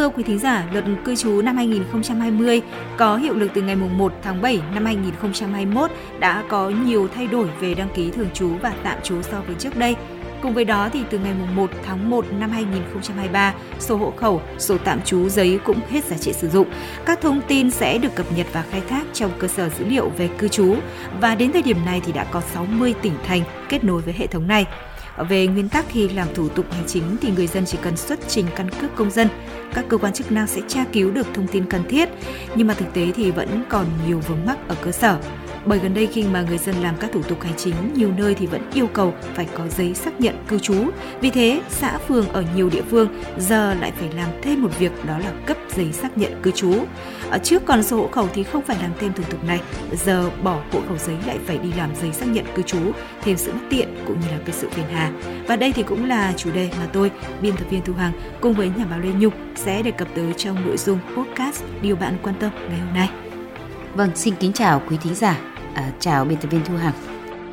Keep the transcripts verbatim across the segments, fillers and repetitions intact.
thưa quý thính giả, luật cư trú năm hai nghìn không trăm hai mươi có hiệu lực từ ngày mùng một tháng bảy năm hai nghìn không trăm hai mươi mốt đã có nhiều thay đổi về đăng ký thường trú và tạm trú so với trước đây. Cùng với đó thì từ ngày mùng một tháng một năm hai nghìn không trăm hai mươi ba, sổ hộ khẩu, sổ tạm trú giấy cũng hết giá trị sử dụng. Các thông tin sẽ được cập nhật và khai thác trong cơ sở dữ liệu về cư trú và đến thời điểm này thì đã có sáu mươi tỉnh thành kết nối với hệ thống này. Về nguyên tắc khi làm thủ tục hành chính thì người dân chỉ cần xuất trình căn cước công dân. Các cơ quan chức năng sẽ tra cứu được thông tin cần thiết, nhưng mà thực tế thì vẫn còn nhiều vướng mắc ở cơ sở. Bởi gần đây khi mà người dân làm các thủ tục hành chính, nhiều nơi thì vẫn yêu cầu phải có giấy xác nhận cư trú. Vì thế, xã phường ở nhiều địa phương giờ lại phải làm thêm một việc, đó là cấp giấy xác nhận cư trú. Ở trước còn sổ hộ khẩu thì không phải làm thêm thủ tục này, giờ bỏ hộ khẩu giấy lại phải đi làm giấy xác nhận cư trú, thêm sự bất tiện cũng như là cái sự phiền hà. Và đây thì cũng là chủ đề mà tôi, biên tập viên Thu Hằng cùng với nhà báo Lê Nhung sẽ đề cập tới trong nội dung podcast Điều bạn quan tâm ngày hôm nay. Vâng, xin kính chào quý thính giả. À, chào biên tập viên Thu Hằng.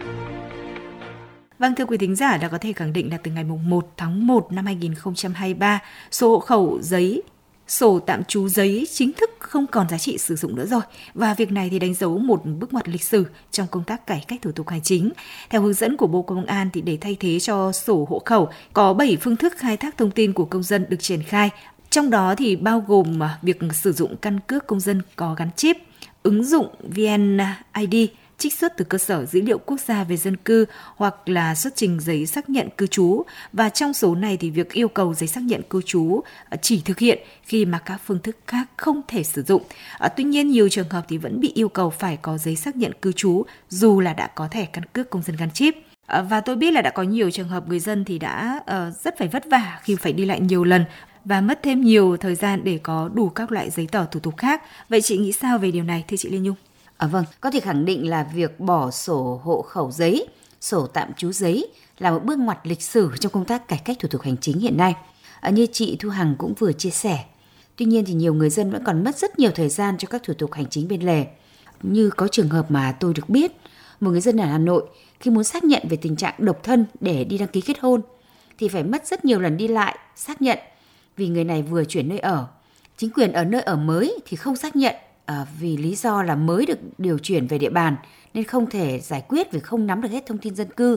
Vâng, thưa quý thính giả, đã có thể khẳng định là từ ngày một tháng một năm hai nghìn không trăm hai mươi ba, sổ hộ khẩu giấy, sổ tạm trú giấy chính thức không còn giá trị sử dụng nữa rồi. Và việc này thì đánh dấu một bước ngoặt lịch sử trong công tác cải cách thủ tục hành chính. Theo hướng dẫn của Bộ Công an thì để thay thế cho sổ hộ khẩu, có bảy phương thức khai thác thông tin của công dân được triển khai. Trong đó thì bao gồm việc sử dụng căn cước công dân có gắn chip, ứng dụng vê en i đê trích xuất từ cơ sở dữ liệu quốc gia về dân cư hoặc là xuất trình giấy xác nhận cư trú. Và trong số này thì việc yêu cầu giấy xác nhận cư trú chỉ thực hiện khi mà các phương thức khác không thể sử dụng. Tuy nhiên, nhiều trường hợp thì vẫn bị yêu cầu phải có giấy xác nhận cư trú dù là đã có thẻ căn cước công dân gắn chip. Và tôi biết là đã có nhiều trường hợp người dân thì đã rất phải vất vả khi phải đi lại nhiều lần và mất thêm nhiều thời gian để có đủ các loại giấy tờ thủ tục khác. Vậy chị nghĩ sao về điều này, thưa chị Lê Nhung? À, vâng, có thể khẳng định là việc bỏ sổ hộ khẩu giấy, sổ tạm trú giấy là một bước ngoặt lịch sử trong công tác cải cách thủ tục hành chính hiện nay. À, như chị Thu Hằng cũng vừa chia sẻ. Tuy nhiên thì nhiều người dân vẫn còn mất rất nhiều thời gian cho các thủ tục hành chính bên lề. Như có trường hợp mà tôi được biết, một người dân ở Hà Nội khi muốn xác nhận về tình trạng độc thân để đi đăng ký kết hôn thì phải mất rất nhiều lần đi lại xác nhận vì người này vừa chuyển nơi ở. Chính quyền ở nơi ở mới thì không xác nhận à, vì lý do là mới được điều chuyển về địa bàn nên không thể giải quyết vì không nắm được hết thông tin dân cư.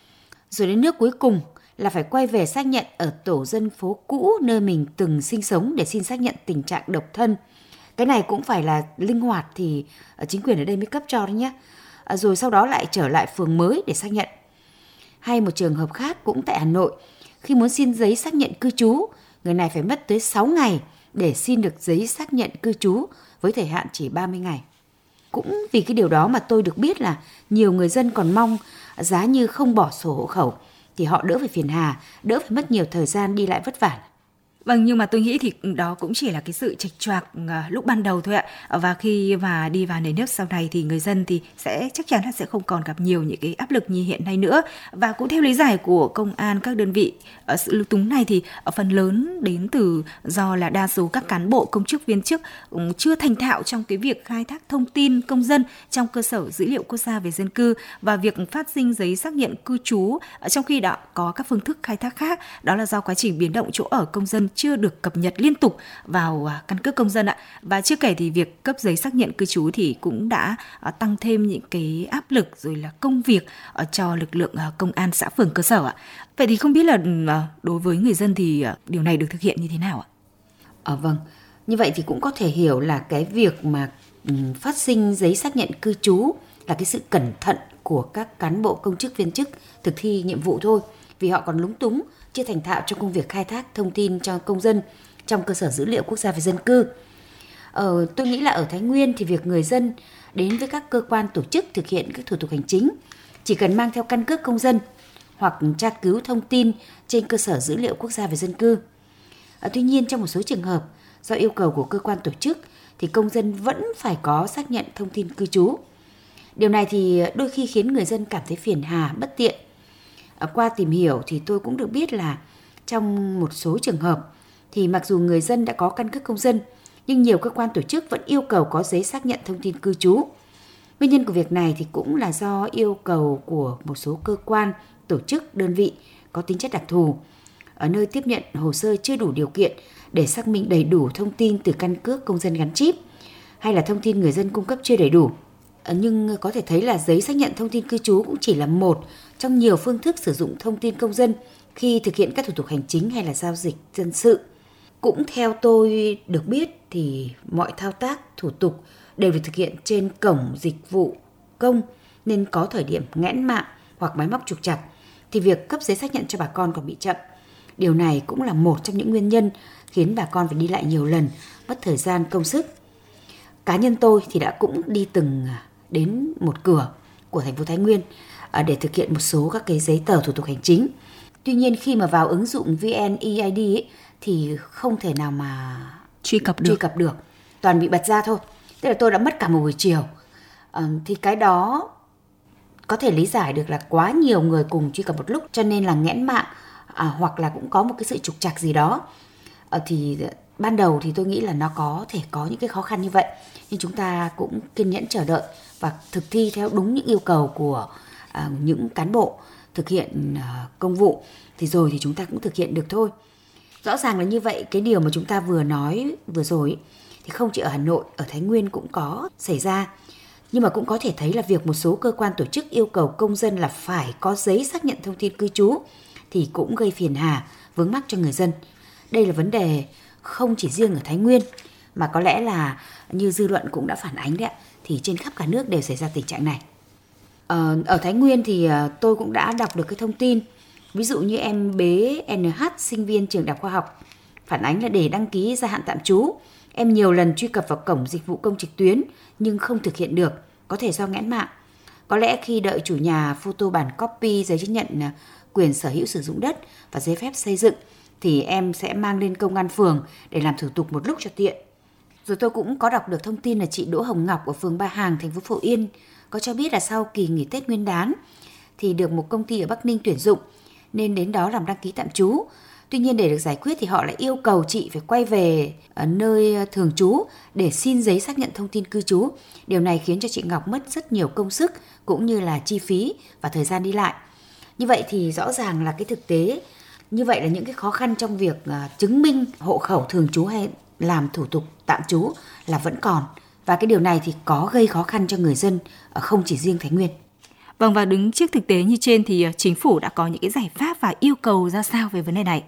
Rồi đến nước cuối cùng là phải quay về xác nhận ở tổ dân phố cũ nơi mình từng sinh sống để xin xác nhận tình trạng độc thân. Cái này cũng phải là linh hoạt thì chính quyền ở đây mới cấp cho đấy nhé. À, rồi sau đó lại trở lại phường mới để xác nhận. Hay một trường hợp khác cũng tại Hà Nội, khi muốn xin giấy xác nhận cư trú, người này phải mất tới sáu ngày để xin được giấy xác nhận cư trú với thời hạn chỉ ba mươi ngày. Cũng vì cái điều đó mà tôi được biết là nhiều người dân còn mong giá như không bỏ sổ hộ khẩu thì họ đỡ phải phiền hà, đỡ phải mất nhiều thời gian đi lại vất vả. Vâng, nhưng mà tôi nghĩ thì đó cũng chỉ là cái sự chệch choạc lúc ban đầu thôi ạ. Và khi mà đi vào nền nước sau này thì người dân thì sẽ chắc chắn là sẽ không còn gặp nhiều những cái áp lực như hiện nay nữa. Và cũng theo lý giải của công an các đơn vị, sự lúng túng này thì phần lớn đến từ do là đa số các cán bộ công chức viên chức chưa thành thạo trong cái việc khai thác thông tin công dân trong cơ sở dữ liệu quốc gia về dân cư và việc phát sinh giấy xác nhận cư trú, trong khi đã có các phương thức khai thác khác. Đó là do quá trình biến động chỗ ở công dân chưa được cập nhật liên tục vào căn cước công dân ạ. Và chưa kể thì việc cấp giấy xác nhận cư trú thì cũng đã tăng thêm những cái áp lực rồi là công việc cho lực lượng công an xã phường cơ sở ạ. Vậy thì không biết là đối với người dân thì điều này được thực hiện như thế nào ạ? À, vâng, như vậy thì cũng có thể hiểu là cái việc mà um, phát sinh giấy xác nhận cư trú là cái sự cẩn thận của các cán bộ công chức viên chức thực thi nhiệm vụ thôi, vì họ còn lúng túng, chưa thành thạo trong công việc khai thác thông tin cho công dân trong cơ sở dữ liệu quốc gia về dân cư. Ờ, tôi nghĩ là ở Thái Nguyên thì việc người dân đến với các cơ quan tổ chức thực hiện các thủ tục hành chính chỉ cần mang theo căn cước công dân hoặc tra cứu thông tin trên cơ sở dữ liệu quốc gia về dân cư. À, tuy nhiên trong một số trường hợp do yêu cầu của cơ quan tổ chức thì công dân vẫn phải có xác nhận thông tin cư trú. Điều này thì đôi khi khiến người dân cảm thấy phiền hà, bất tiện. À, qua tìm hiểu thì tôi cũng được biết là trong một số trường hợp thì mặc dù người dân đã có căn cước công dân nhưng nhiều cơ quan tổ chức vẫn yêu cầu có giấy xác nhận thông tin cư trú. Nguyên nhân của việc này thì cũng là do yêu cầu của một số cơ quan, tổ chức, đơn vị có tính chất đặc thù. Ở nơi tiếp nhận hồ sơ chưa đủ điều kiện để xác minh đầy đủ thông tin từ căn cước công dân gắn chip, hay là thông tin người dân cung cấp chưa đầy đủ. Nhưng có thể thấy là giấy xác nhận thông tin cư trú cũng chỉ là một trong nhiều phương thức sử dụng thông tin công dân khi thực hiện các thủ tục hành chính hay là giao dịch dân sự. Cũng theo tôi được biết thì mọi thao tác, thủ tục đều được thực hiện trên cổng dịch vụ công, nên có thời điểm nghẽn mạng hoặc máy móc trục trặc thì việc cấp giấy xác nhận cho bà con còn bị chậm. Điều này cũng là một trong những nguyên nhân khiến bà con phải đi lại nhiều lần, mất thời gian, công sức. Cá nhân tôi thì đã cũng đi từng đến một cửa của thành phố Thái Nguyên để thực hiện một số các cái giấy tờ thủ tục hành chính. Tuy nhiên khi mà vào ứng dụng vê en e i đê ấy, thì không thể nào mà truy cập được. truy cập được, toàn bị bật ra thôi. Tức là tôi đã mất cả một buổi chiều. À, thì cái đó có thể lý giải được là quá nhiều người cùng truy cập một lúc, cho nên là nghẽn mạng, à, hoặc là cũng có một cái sự trục trặc gì đó. À, thì ban đầu thì tôi nghĩ là nó có thể có những cái khó khăn như vậy, nhưng chúng ta cũng kiên nhẫn chờ đợi và thực thi theo đúng những yêu cầu của à, những cán bộ thực hiện à, công vụ, thì rồi thì chúng ta cũng thực hiện được thôi. Rõ ràng là như vậy, cái điều mà chúng ta vừa nói vừa rồi thì không chỉ ở Hà Nội, ở Thái Nguyên cũng có xảy ra. Nhưng mà cũng có thể thấy là việc một số cơ quan tổ chức yêu cầu công dân là phải có giấy xác nhận thông tin cư trú thì cũng gây phiền hà, vướng mắc cho người dân. Đây là vấn đề không chỉ riêng ở Thái Nguyên, mà có lẽ là như dư luận cũng đã phản ánh đấy ạ, thì trên khắp cả nước đều xảy ra tình trạng này. Ờ, ở Thái Nguyên thì tôi cũng đã đọc được cái thông tin, ví dụ như em bé en hát, sinh viên trường Đại học Khoa học, phản ánh là để đăng ký gia hạn tạm trú, em nhiều lần truy cập vào cổng dịch vụ công trực tuyến nhưng không thực hiện được, có thể do nghẽn mạng. Có lẽ khi đợi chủ nhà photo bản copy giấy chứng nhận quyền sở hữu sử dụng đất và giấy phép xây dựng thì em sẽ mang lên công an phường để làm thủ tục một lúc cho tiện. Rồi tôi cũng có đọc được thông tin là chị Đỗ Hồng Ngọc ở phường Ba Hàng, thành phố Phổ Yên có cho biết là sau kỳ nghỉ Tết Nguyên đán thì được một công ty ở Bắc Ninh tuyển dụng nên đến đó làm đăng ký tạm trú. Tuy nhiên để được giải quyết thì họ lại yêu cầu chị phải quay về ở nơi thường trú để xin giấy xác nhận thông tin cư trú. Điều này khiến cho chị Ngọc mất rất nhiều công sức cũng như là chi phí và thời gian đi lại. Như vậy thì rõ ràng là cái thực tế, như vậy là những cái khó khăn trong việc chứng minh hộ khẩu thường trú hay làm thủ tục tạm trú là vẫn còn. Và cái điều này thì có gây khó khăn cho người dân, không chỉ riêng Thái Nguyên. Vâng, và đứng trước thực tế như trên thì chính phủ đã có những cái giải pháp và yêu cầu ra sao về vấn đề này?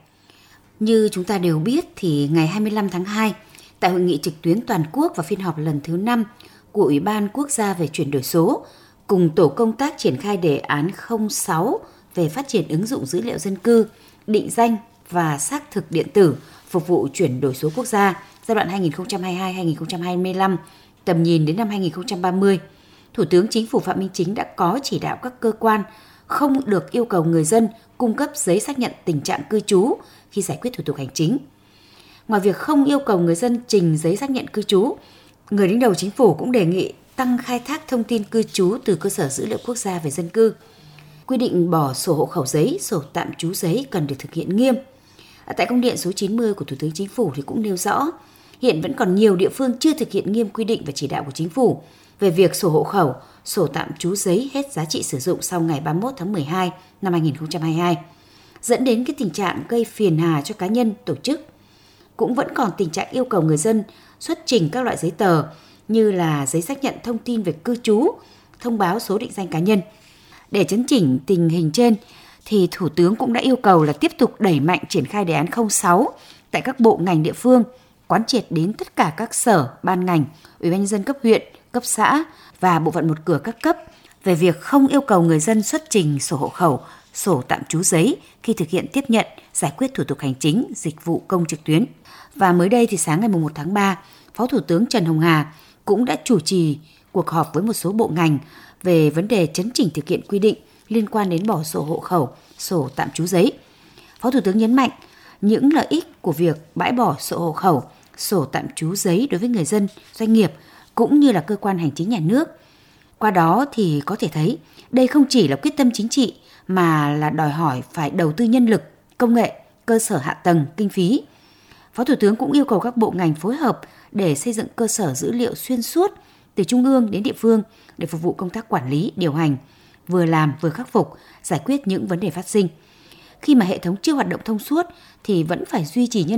Như chúng ta đều biết thì ngày hai mươi lăm tháng hai, tại hội nghị trực tuyến toàn quốc và phiên họp lần thứ năm của Ủy ban Quốc gia về chuyển đổi số, cùng tổ công tác triển khai đề án không sáu về phát triển ứng dụng dữ liệu dân cư, định danh và xác thực điện tử phục vụ chuyển đổi số quốc gia giai đoạn hai nghìn không trăm hai mươi hai đến hai nghìn không trăm hai mươi lăm, tầm nhìn đến năm hai nghìn không trăm ba mươi. Thủ tướng Chính phủ Phạm Minh Chính đã có chỉ đạo các cơ quan không được yêu cầu người dân cung cấp giấy xác nhận tình trạng cư trú khi giải quyết thủ tục hành chính. Ngoài việc không yêu cầu người dân trình giấy xác nhận cư trú, người đứng đầu chính phủ cũng đề nghị tăng khai thác thông tin cư trú từ cơ sở dữ liệu quốc gia về dân cư. Quy định bỏ sổ hộ khẩu giấy, sổ tạm trú giấy cần được thực hiện nghiêm. Tại công điện số chín mươi của Thủ tướng Chính phủ thì cũng nêu rõ, hiện vẫn còn nhiều địa phương chưa thực hiện nghiêm quy định và chỉ đạo của chính phủ về việc sổ hộ khẩu, sổ tạm trú giấy hết giá trị sử dụng sau ngày ba mươi mốt tháng mười hai năm hai nghìn không trăm hai mươi hai, dẫn đến cái tình trạng gây phiền hà cho cá nhân, tổ chức. Cũng vẫn còn tình trạng yêu cầu người dân xuất trình các loại giấy tờ như là giấy xác nhận thông tin về cư trú, thông báo số định danh cá nhân. Để chấn chỉnh tình hình trên, thì Thủ tướng cũng đã yêu cầu là tiếp tục đẩy mạnh triển khai đề án không sáu tại các bộ ngành địa phương, quán triệt đến tất cả các sở, ban ngành, Ủy ban nhân dân cấp huyện, cấp xã và bộ phận một cửa các cấp về việc không yêu cầu người dân xuất trình sổ hộ khẩu, sổ tạm trú giấy khi thực hiện tiếp nhận, giải quyết thủ tục hành chính, dịch vụ công trực tuyến. Và mới đây thì sáng ngày mùng một tháng ba, Phó Thủ tướng Trần Hồng Hà cũng đã chủ trì cuộc họp với một số bộ ngành về vấn đề chấn chỉnh thực hiện quy định liên quan đến bỏ sổ hộ khẩu, sổ tạm trú giấy. Phó Thủ tướng nhấn mạnh những lợi ích của việc bãi bỏ sổ hộ khẩu, sổ tạm trú giấy đối với người dân, doanh nghiệp cũng như là cơ quan hành chính nhà nước. Qua đó thì có thể thấy đây không chỉ là quyết tâm chính trị mà là đòi hỏi phải đầu tư nhân lực, công nghệ, cơ sở hạ tầng, kinh phí. Phó Thủ tướng cũng yêu cầu các bộ ngành phối hợp để xây dựng cơ sở dữ liệu xuyên suốt từ trung ương đến địa phương để phục vụ công tác quản lý, điều hành, vừa làm vừa khắc phục, giải quyết những vấn đề phát sinh. Khi mà hệ thống chưa hoạt động thông suốt thì vẫn phải duy trì nhân lực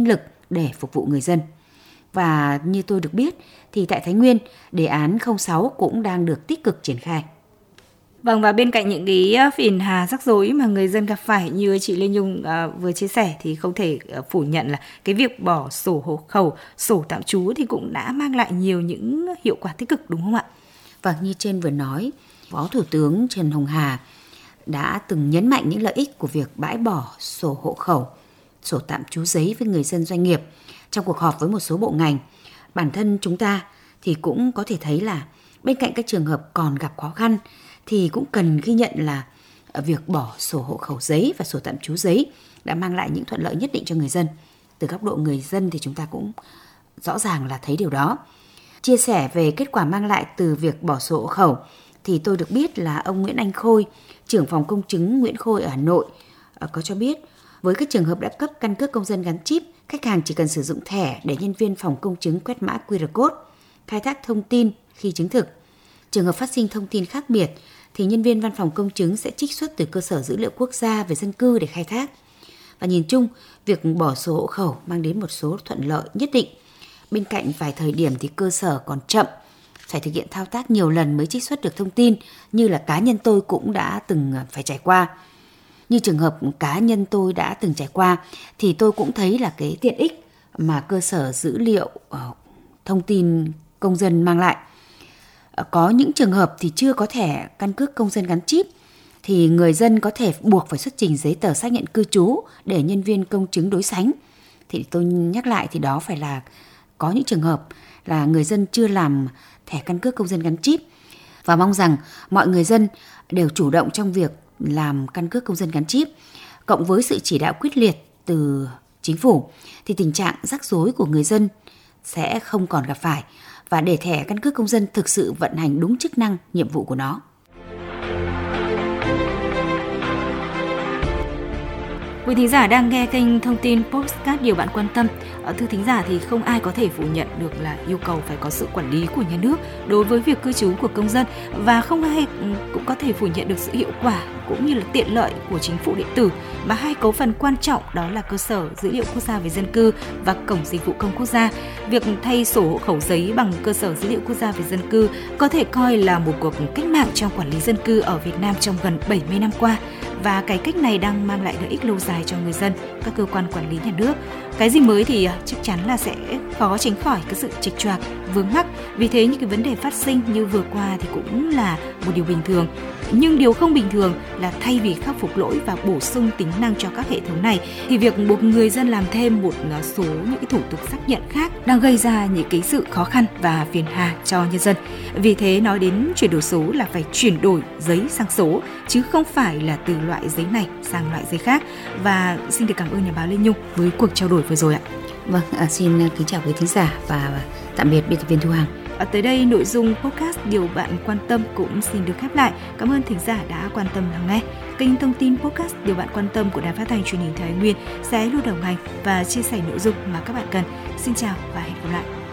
để phục vụ người dân. Và như tôi được biết thì tại Thái Nguyên, đề án không sáu cũng đang được tích cực triển khai. Vâng, và bên cạnh những cái phiền hà rắc rối mà người dân gặp phải như chị Lê Nhung à, vừa chia sẻ thì không thể phủ nhận là cái việc bỏ sổ hộ khẩu, sổ tạm trú thì cũng đã mang lại nhiều những hiệu quả tích cực, đúng không ạ? Và như trên vừa nói, Phó Thủ tướng Trần Hồng Hà đã từng nhấn mạnh những lợi ích của việc bãi bỏ sổ hộ khẩu, sổ tạm trú giấy với người dân doanh nghiệp. Trong cuộc họp với một số bộ ngành, bản thân chúng ta thì cũng có thể thấy là bên cạnh các trường hợp còn gặp khó khăn thì cũng cần ghi nhận là việc bỏ sổ hộ khẩu giấy và sổ tạm trú giấy đã mang lại những thuận lợi nhất định cho người dân. Từ góc độ người dân thì chúng ta cũng rõ ràng là thấy điều đó. Chia sẻ về kết quả mang lại từ việc bỏ sổ hộ khẩu thì tôi được biết là ông Nguyễn Anh Khôi, trưởng phòng công chứng Nguyễn Khôi ở Hà Nội có cho biết với các trường hợp đã cấp căn cước công dân gắn chip, khách hàng chỉ cần sử dụng thẻ để nhân viên phòng công chứng quét mã quy rờ code, khai thác thông tin khi chứng thực. Trường hợp phát sinh thông tin khác biệt thì nhân viên văn phòng công chứng sẽ trích xuất từ cơ sở dữ liệu quốc gia về dân cư để khai thác. Và nhìn chung, việc bỏ sổ hộ khẩu mang đến một số thuận lợi nhất định. Bên cạnh vài thời điểm thì cơ sở còn chậm, phải thực hiện thao tác nhiều lần mới trích xuất được thông tin, như là cá nhân tôi cũng đã từng phải trải qua. Như trường hợp cá nhân tôi đã từng trải qua thì tôi cũng thấy là cái tiện ích mà cơ sở dữ liệu thông tin công dân mang lại. Có những trường hợp thì chưa có thẻ căn cước công dân gắn chip thì người dân có thể buộc phải xuất trình giấy tờ xác nhận cư trú để nhân viên công chứng đối sánh. Thì tôi nhắc lại thì đó phải là có những trường hợp là người dân chưa làm thẻ căn cước công dân gắn chip. Và mong rằng mọi người dân đều chủ động trong việc làm căn cước công dân gắn chip. Cộng với sự chỉ đạo quyết liệt từ chính phủ thì tình trạng rắc rối của người dân sẽ không còn gặp phải, và để thẻ căn cước công dân thực sự vận hành đúng chức năng, nhiệm vụ của nó. Quý thính giả đang nghe kênh thông tin Podcast Điều Bạn Quan Tâm. Thưa thính giả thì không ai có thể phủ nhận được là yêu cầu phải có sự quản lý của nhà nước đối với việc cư trú của công dân, và không ai cũng có thể phủ nhận được sự hiệu quả cũng như là tiện lợi của chính phủ điện tử, mà hai cấu phần quan trọng đó là cơ sở dữ liệu quốc gia về dân cư và cổng dịch vụ công quốc gia. Việc thay sổ hộ khẩu giấy bằng cơ sở dữ liệu quốc gia về dân cư có thể coi là một cuộc cách mạng trong quản lý dân cư ở Việt Nam trong gần bảy mươi năm qua. Và cái cách này đang mang lại lợi ích lâu dài cho người dân, các cơ quan quản lý nhà nước. Cái gì mới thì chắc chắn là sẽ khó tránh khỏi cái sự chệch choạc, vướng mắc. Vì thế những cái vấn đề phát sinh như vừa qua thì cũng là một điều bình thường. Nhưng điều không bình thường là thay vì khắc phục lỗi và bổ sung tính năng cho các hệ thống này thì việc buộc người dân làm thêm một số những cái thủ tục xác nhận khác đang gây ra những cái sự khó khăn và phiền hà cho nhân dân. Vì thế nói đến chuyển đổi số là phải chuyển đổi giấy sang số, chứ không phải là từ loại giấy này sang loại giấy khác. Và xin được cảm ơn nhà báo Lê Nhung với cuộc trao đổi vừa rồi ạ. Vâng, à, xin kính chào quý thính giả và tạm biệt biên tập viên Thu Hằng. À, tới đây nội dung podcast Điều Bạn Quan Tâm cũng xin được khép lại. Cảm ơn thính giả đã quan tâm lắng nghe. Kênh thông tin podcast Điều Bạn Quan Tâm của Đài Phát thanh Truyền hình Thái Nguyên sẽ luôn đồng hành và chia sẻ nội dung mà các bạn cần. Xin chào và hẹn gặp lại.